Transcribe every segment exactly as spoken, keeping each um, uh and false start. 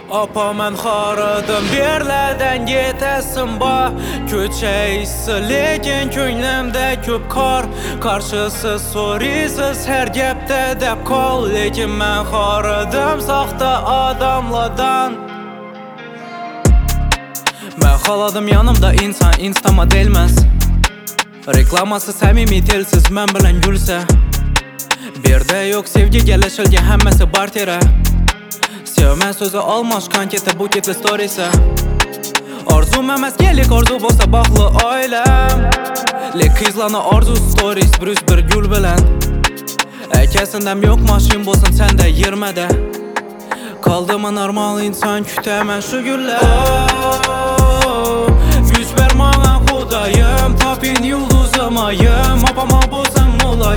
Apa mən xaradım, birlərdən getəsin ba Köçəyisi, lekin könlümdə köp kar Qarşısız, sorisiz, hər gəpdə dəb kol Lekin mən xaradım, saxta adamladan Mən xaladım yanımda insan, insta modelməz Reklaması səmimi telsiz, mən bilən gülsə Bir də yox sevgi gəlişilgə, həmməsi barterə Sevmə sözü almaş, kanketə, buketli storisi Arzum əməz gelik, arzu bolsa baxlı ailəm Lek qizlana arzu stories, brüz bir gül bilən Əkəsindəm yox maşin bolsun, səndə yirmədə Kaldımı normal insan, kütəmən şu güllər Güç ver mənə xudayım, tapin yıldızımayım Apama bolsam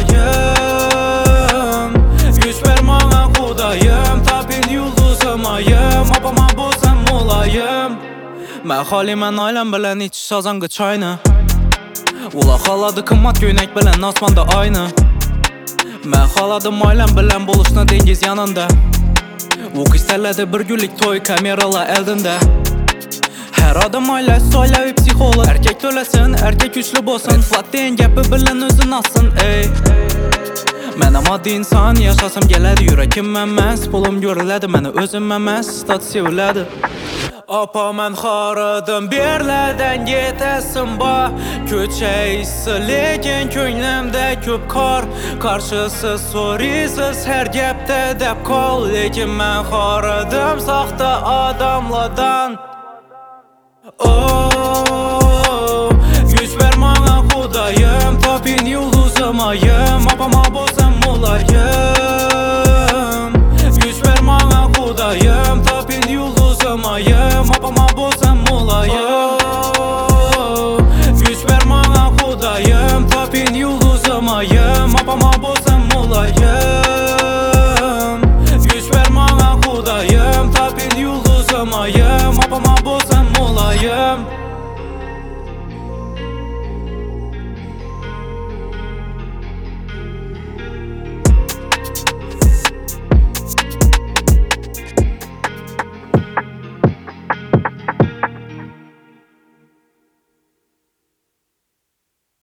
olayım Güç ver mənə xudayım, tapin yıldızımayım Apama bolsam olayım Mən xali mən ailəm bilən iç şazangı çayını Ula xaladı qımmat göynək bilən asmanda aynı Mən xaladım ailəm bilən buluşna dengiz yanında O qistərlədi bir güllik toy kameralar əldində Hər adam ailəsi ailəvi psixolog Erkek töləsin, erkek güçlü bolsun Red flag deyin gəpi bilən özün alsın ey Mənə maddi insan yaşasım gələdi Yürəkim məməz, pulum görülədi Mənə özüm məməz, stat sevilədi Apa mən xaradım, birlərdən getəsin ba Köçəyisi, lekin könlümdə köp kar Qarşısız, sorisiz, hər gəpdə dəb kol Lekin mən xaradım, saxta adamladan Oh, güç ver mənə xudayım Tapin yıldızımayım Apama bolsam olayım